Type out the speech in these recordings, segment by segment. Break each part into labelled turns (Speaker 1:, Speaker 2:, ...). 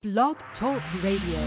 Speaker 1: Blog Talk Radio.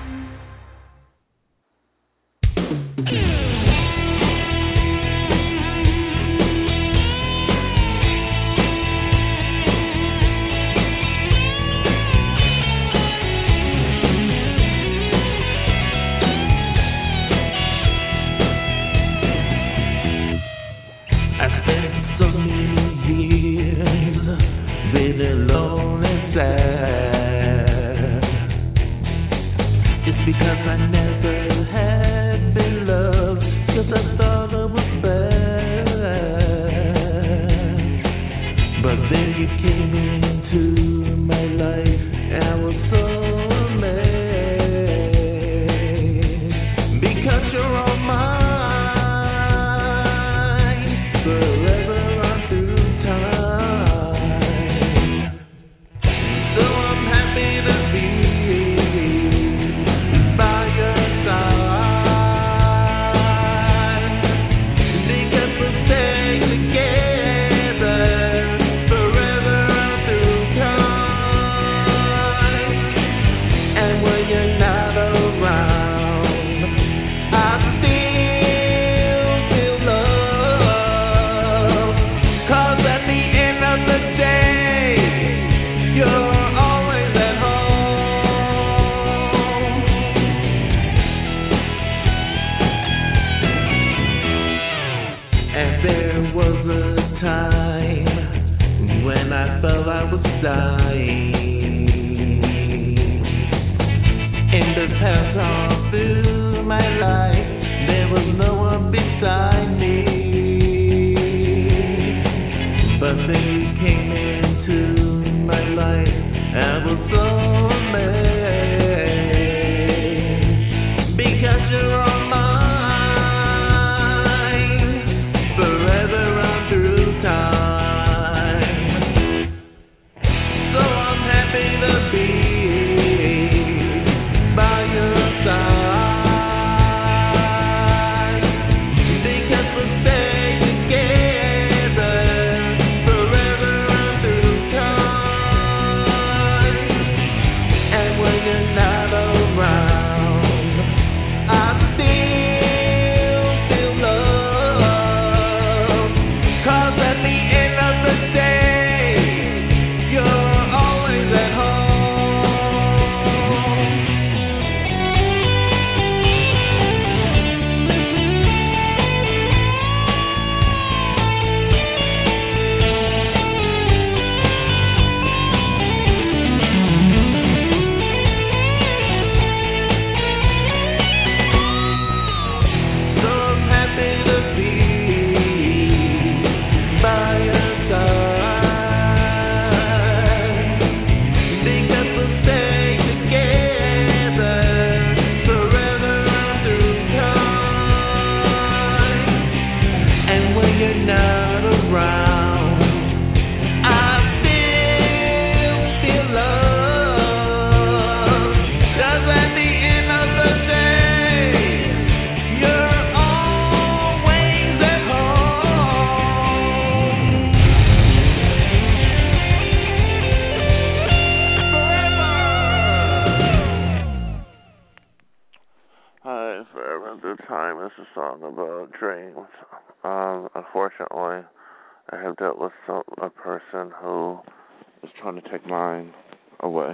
Speaker 2: Unfortunately, I have dealt with a person who is trying to take mine away.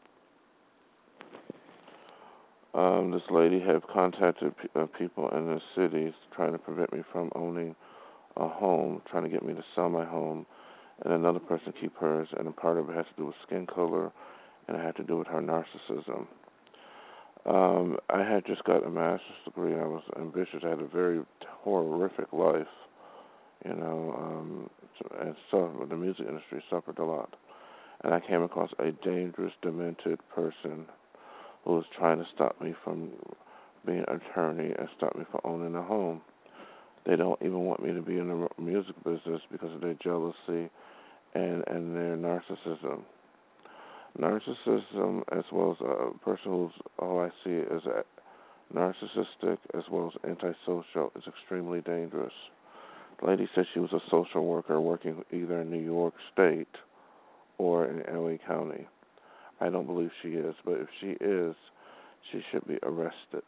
Speaker 2: This lady had contacted people in the cities trying to prevent me from owning a home, trying to get me to sell my home, and another person keep hers, and a part of it has to do with skin color, and it had to do with her narcissism. I had just got a master's degree, and I was ambitious. I had a very horrific life, and so the music industry suffered a lot. And I came across a dangerous, demented person who was trying to stop me from being an attorney and stop me from owning a home. They don't even want me to be in the music business because of their jealousy and their narcissism. Narcissism, as well as a person who's all I see is narcissistic as well as antisocial, is extremely dangerous. The lady said she was a social worker working either in New York State or in LA County. I don't believe she is, but if she is, she should be arrested.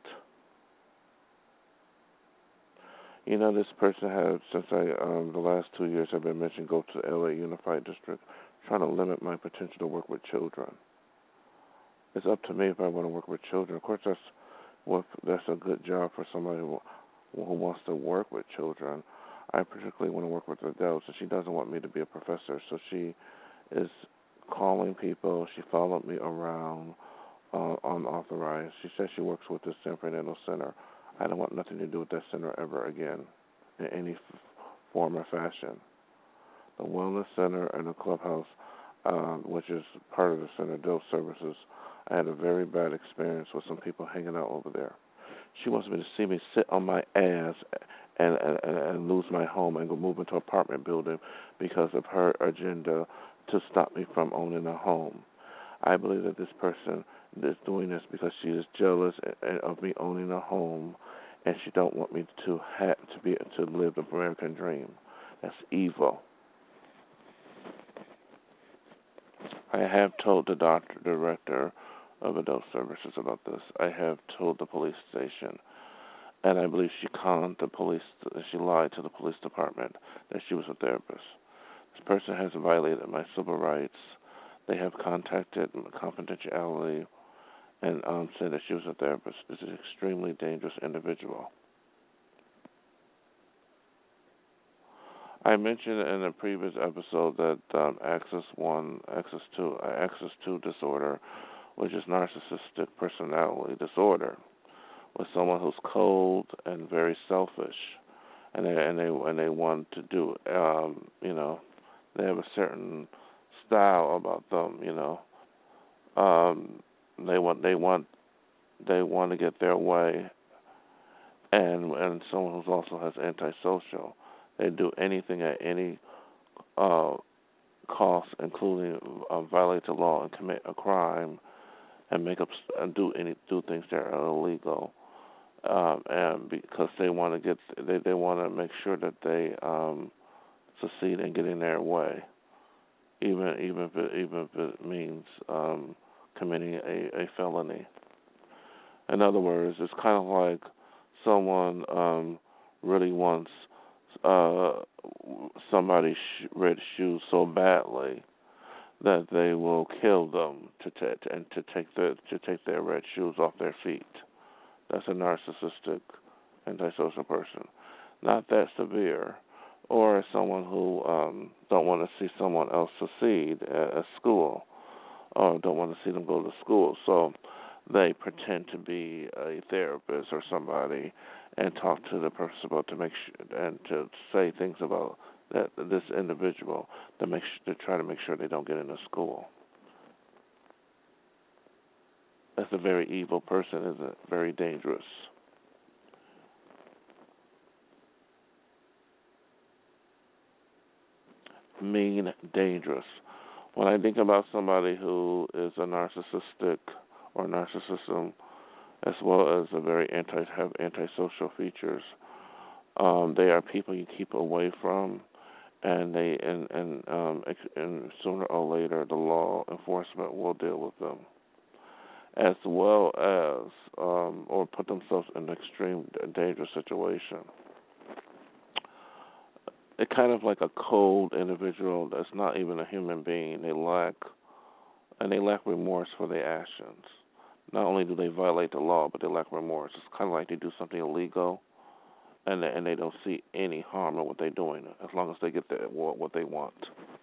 Speaker 2: You know, this person has, since the last 2 years I've been mentioning, go to LA Unified District, trying to limit my potential to work with children. It's up to me if I want to work with children. Of course, that's a good job for somebody who wants to work with children. I particularly want to work with adults, and she doesn't want me to be a professor, so she is calling people. She followed me around unauthorized. She says she works with the San Fernando Center. I don't want nothing to do with that center ever again in any form or fashion. The Wellness Center and the Clubhouse, which is part of the Center Adult Services, I had a very bad experience with some people hanging out over there. She wants me to see me sit on my ass and lose my home and go move into an apartment building because of her agenda to stop me from owning a home. I believe that this person is doing this because she is jealous of me owning a home, and she don't want me to live the American dream. That's evil. I have told the director of adult services about this. I have told the police station, and I believe she conned the police. She lied to the police department that she was a therapist. This person has violated my civil rights. They have contacted confidentiality and said that she was a therapist. This is an extremely dangerous individual. I mentioned in a previous episode that Axis 2 disorder, which is narcissistic personality disorder, with someone who's cold and very selfish, and they want to do, they have a certain style about them, they want to get their way, and someone who also has antisocial. They do anything at any cost, including violate the law and commit a crime, and do things that are illegal, and because they want to they want to make sure that they succeed in getting their way, even if it means committing a felony. In other words, it's kind of like someone really wants somebody's red shoes so badly that they will kill them to take their red shoes off their feet. That's a narcissistic, antisocial person. Not that severe, or someone who don't want to see someone else succeed at school, or don't want to see them go to school. So they pretend to be a therapist or somebody and talk to the person to make sure and to say things about this individual to try to make sure they don't get into school. That's a very evil person, isn't it? Very dangerous. Mean, dangerous. When I think about somebody who is a narcissistic or narcissism, as well as have antisocial features, they are people you keep away from, and sooner or later the law enforcement will deal with them, as well as or put themselves in an extreme dangerous situation. It's kind of like a cold individual that's not even a human being. They lack remorse for their actions. Not only do they violate the law, but they lack remorse. It's kind of like they do something illegal, and they don't see any harm in what they're doing, as long as they get what they want.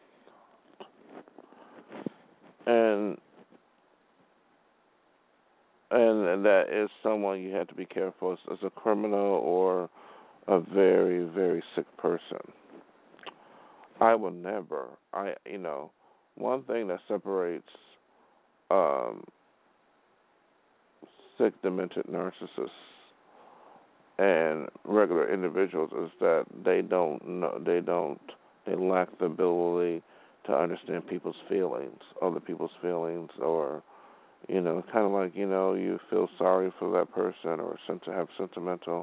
Speaker 2: And that is someone you have to be careful as a criminal or a very, very sick person. I will never. One thing that separates sick, demented narcissists and regular individuals is that they lack the ability to understand people's feelings, other people's feelings, or kind of like you feel sorry for that person or have sentimental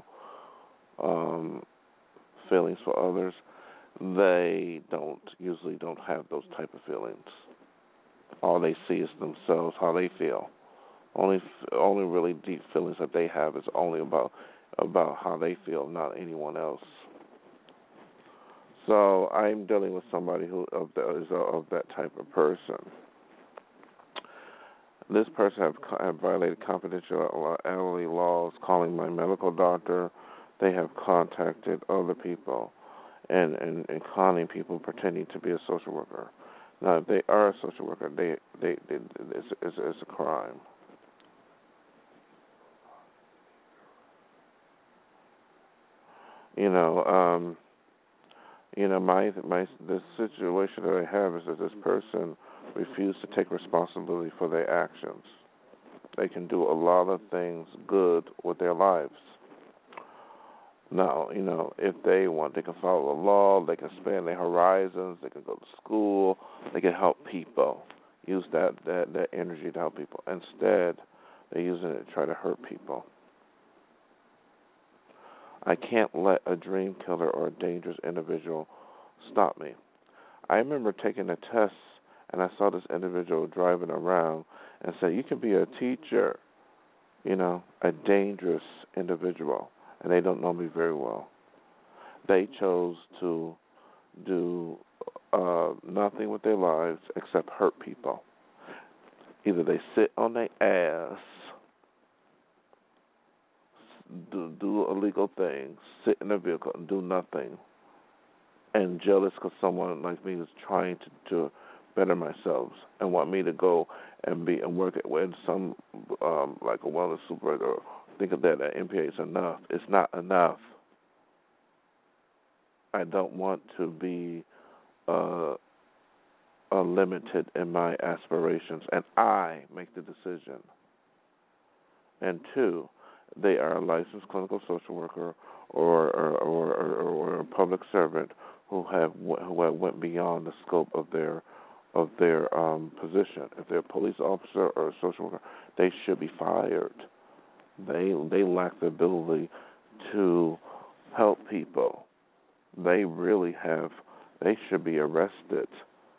Speaker 2: feelings for others. They usually don't have those type of feelings. All they see is themselves, how they feel. Only really deep feelings that they have is only about how they feel, not anyone else. So I'm dealing with somebody who is of that type of person. This person have violated confidentiality laws, calling my medical doctor. They have contacted other people and conning people pretending to be a social worker. Now, if they are a social worker, it's a crime. You know, the situation that I have is that this person refused to take responsibility for their actions. They can do a lot of things good with their lives. Now, if they want, they can follow the law, they can expand their horizons, they can go to school, they can help people, use that energy to help people. Instead, they're using it to try to hurt people. I can't let a dream killer or a dangerous individual stop me. I remember taking a test, and I saw this individual driving around and said, "You can be a teacher," a dangerous individual, and they don't know me very well. They chose to do nothing with their lives except hurt people. Either they sit on their ass, do illegal things, sit in a vehicle and do nothing, and jealous because someone like me is trying to better myself and want me to go and work with some like a wellness supervisor. Think of that MPA is enough. It's not enough. I don't want to be limited in my aspirations, and I make the decision. And two, they are a licensed clinical social worker or a public servant who have went beyond the scope of their position. If they're a police officer or a social worker, they should be fired. They lack the ability to help people. They really have. They should be arrested.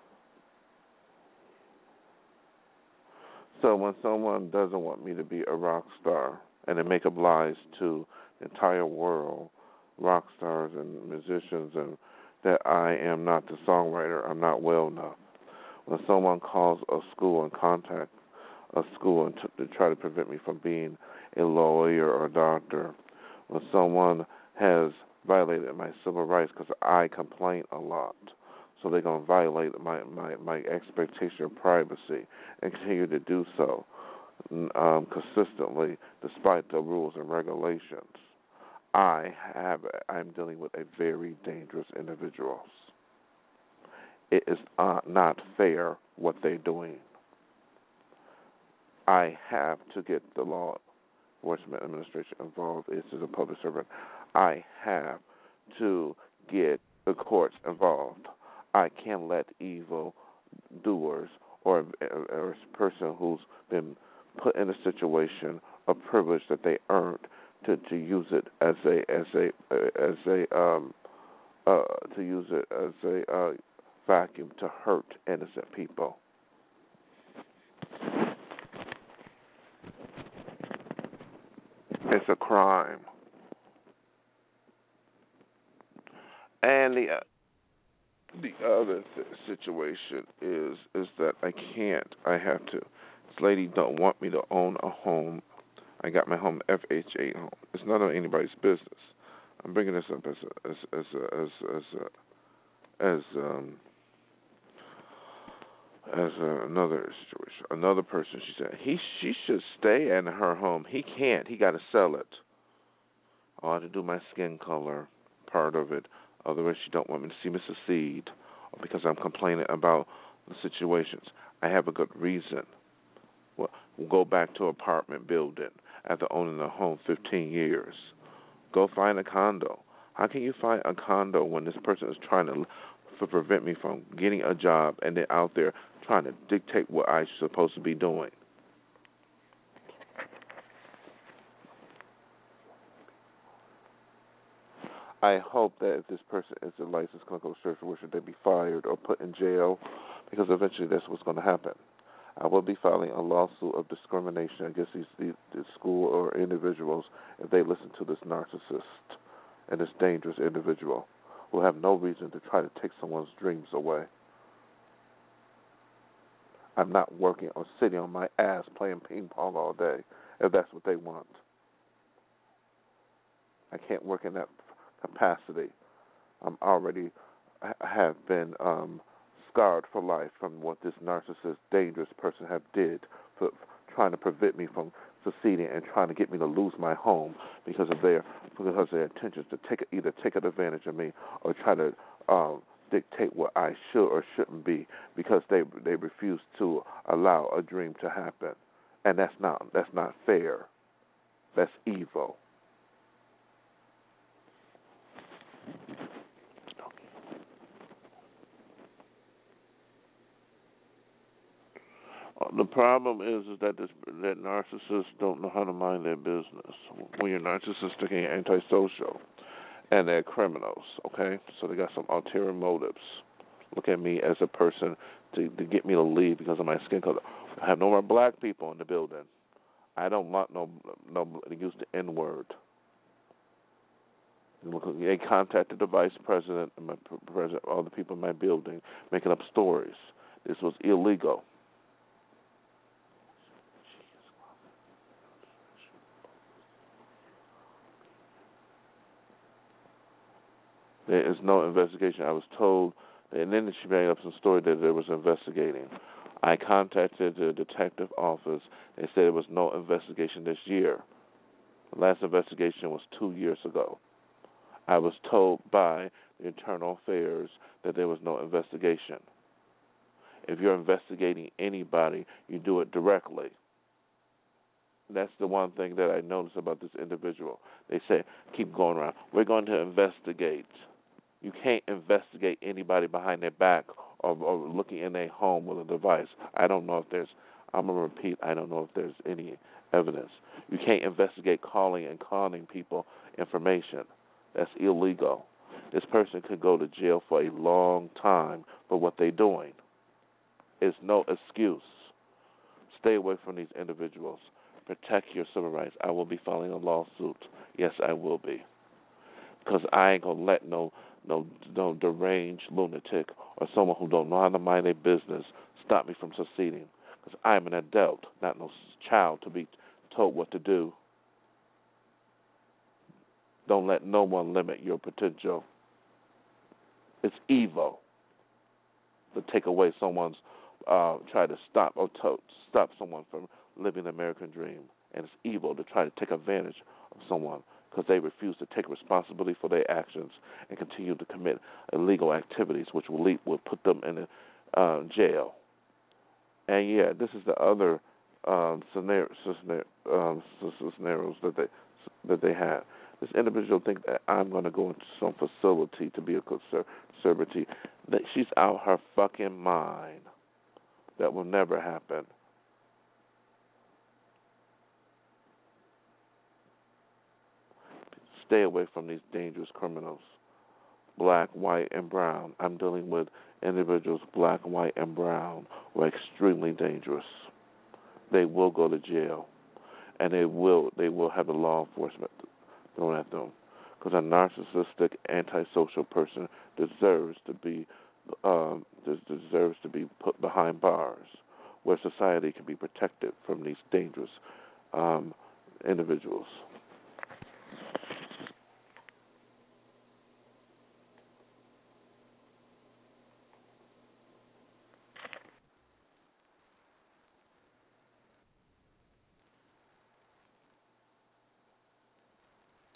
Speaker 2: So when someone doesn't want me to be a rock star, and they make up lies to the entire world, rock stars and musicians, and that I am not the songwriter, I'm not well enough. When someone calls a school and contact a school and to try to prevent me from being a lawyer or a doctor, when someone has violated my civil rights because I complain a lot, so they're going to violate my expectation of privacy and continue to do so consistently despite the rules and regulations. I'm dealing with a very dangerous individual. It is not fair what they're doing. I have to get the law enforcement administration involved. This is a public servant. I have to get the courts involved. I can't let evil doers or a person who's been put in a situation of privilege that they earned to use it as a vacuum to hurt innocent people. It's a crime. And the other situation is that I can't. I have to. This lady don't want me to own a home. I got my home FHA home. It's none of anybody's business. I'm bringing this up as another situation. Another person, she said, she should stay in her home. He can't. He got to sell it. I have to do my skin color part of it. Otherwise, she don't want me to see me succeed because I'm complaining about the situations. I have a good reason. Well, we'll go back to apartment building after owning a home 15 years. Go find a condo. How can you find a condo when this person is trying to prevent me from getting a job and they're out there trying to dictate what I'm supposed to be doing? I hope that if this person is a licensed clinical social worker, they be fired or put in jail because eventually that's what's going to happen. I will be filing a lawsuit of discrimination against these school or individuals if they listen to this narcissist and this dangerous individual who have no reason to try to take someone's dreams away. I'm not working or sitting on my ass playing ping pong all day if that's what they want. I can't work in that capacity. I'm already have been scarred for life from what this narcissist, dangerous person have did for trying to prevent me from succeeding and trying to get me to lose my home because of their intentions to either take advantage of me or try to dictate what I should or shouldn't be because they refuse to allow a dream to happen, and that's not fair. That's evil. The problem is that that narcissists don't know how to mind their business. When you're narcissistic and you're antisocial, and they're criminals, okay? So they got some ulterior motives. Look at me as a person to get me to leave because of my skin color. I have no more black people in the building. I don't want no use the N word. They contacted the vice president and all the people in my building, making up stories. This was illegal. There is no investigation. I was told, and then she made up some story that there was investigating. I contacted the detective office. They said there was no investigation this year. The last investigation was 2 years ago. I was told by the Internal Affairs that there was no investigation. If you're investigating anybody, you do it directly. That's the one thing that I noticed about this individual. They say, keep going around. We're going to investigate. You can't investigate anybody behind their back or looking in their home with a device. I'm going to repeat, I don't know if there's any evidence. You can't investigate calling people information. That's illegal. This person could go to jail for a long time for what they're doing. It's no excuse. Stay away from these individuals. Protect your civil rights. I will be filing a lawsuit. Yes, I will be. Because I ain't going to let no deranged lunatic or someone who don't know how to mind their business stop me from succeeding. Because I'm an adult, not no child to be told what to do. Don't let no one limit your potential. It's evil to take away someone's, try to stop someone from living the American dream. And it's evil to try to take advantage of someone because they refuse to take responsibility for their actions and continue to commit illegal activities, which will put them in jail. And yeah, this is the other scenarios that they have. This individual thinks that I'm going to go into some facility to be a conservative. That she's out her fucking mind. That will never happen. Stay away from these dangerous criminals. Black, white, and brown. I'm dealing with individuals, black, white, and brown, who are extremely dangerous. They will go to jail, and they will have the law enforcement thrown at them. Because a narcissistic, antisocial person deserves to be put behind bars, where society can be protected from these dangerous individuals.